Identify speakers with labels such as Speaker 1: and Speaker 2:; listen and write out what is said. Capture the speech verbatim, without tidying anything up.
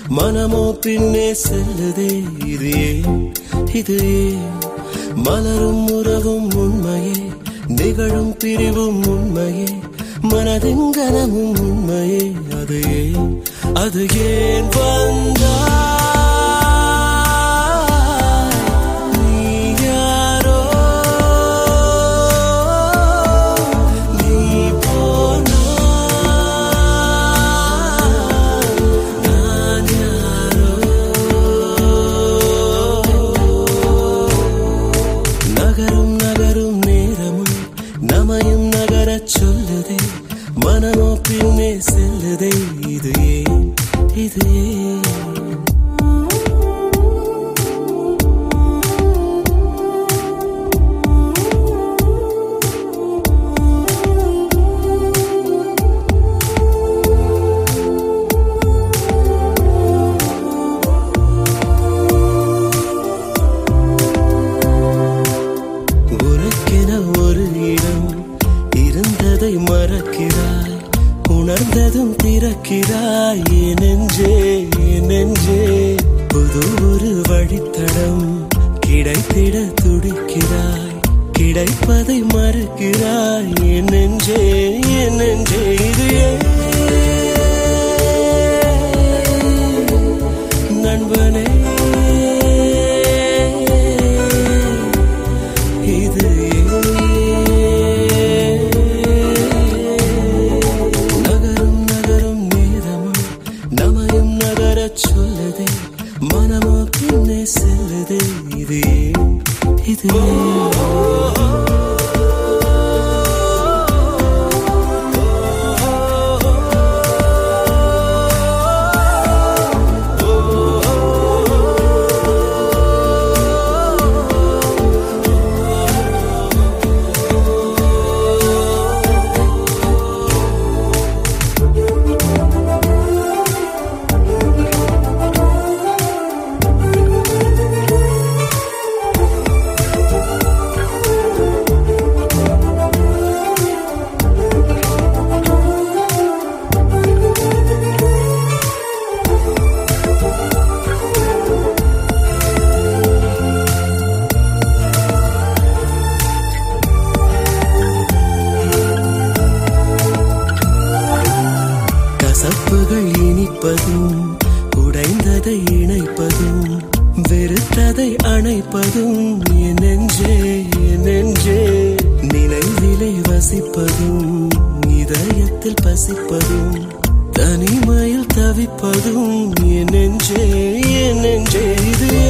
Speaker 1: மனமோ பின்னே செல்லுதே. இது ஏன் இது ஏன்? மலரும் உறவும் உண்மையே, நிகழும் பிரிவும் உண்மையே, மனதின் கனமும் உண்மையே. அது ஏன் அது ஏன் வந்தா? சொல்லுதே மனமோ பின்னே செல்லுதே. இது ஏன் இது ஏன்? உனக்கென ஒரு இடம் இருந்ததை மறக்கிறாய், உணர்ந்ததும் திறக்கிறாய். என் நெஞ்சே என் நெஞ்சே, புது ஒரு வழித்தடம் கிடைத்திட துடிக்கிறாய், கிடைப்பதை மறுக்கிறாய். என் நெஞ்சே என் நெஞ்சே, இது ஏன் நண்பனே? இது சொல்லுதே மனமோ பின்னே செல்லுதே. இது ஏன் இது கசப்புகள் இனிப்பதும், உடைந்ததை இணைப்பதும், வெறுத்ததை அணைப்பதும். என் நெஞ்சே என் நெஞ்சே, நினைவிலை வசிப்பதும், இதயத்தில் பசிப்பதும், தனிமையில் தவிப்பதும். என் நெஞ்சே என் நெஞ்சே, இது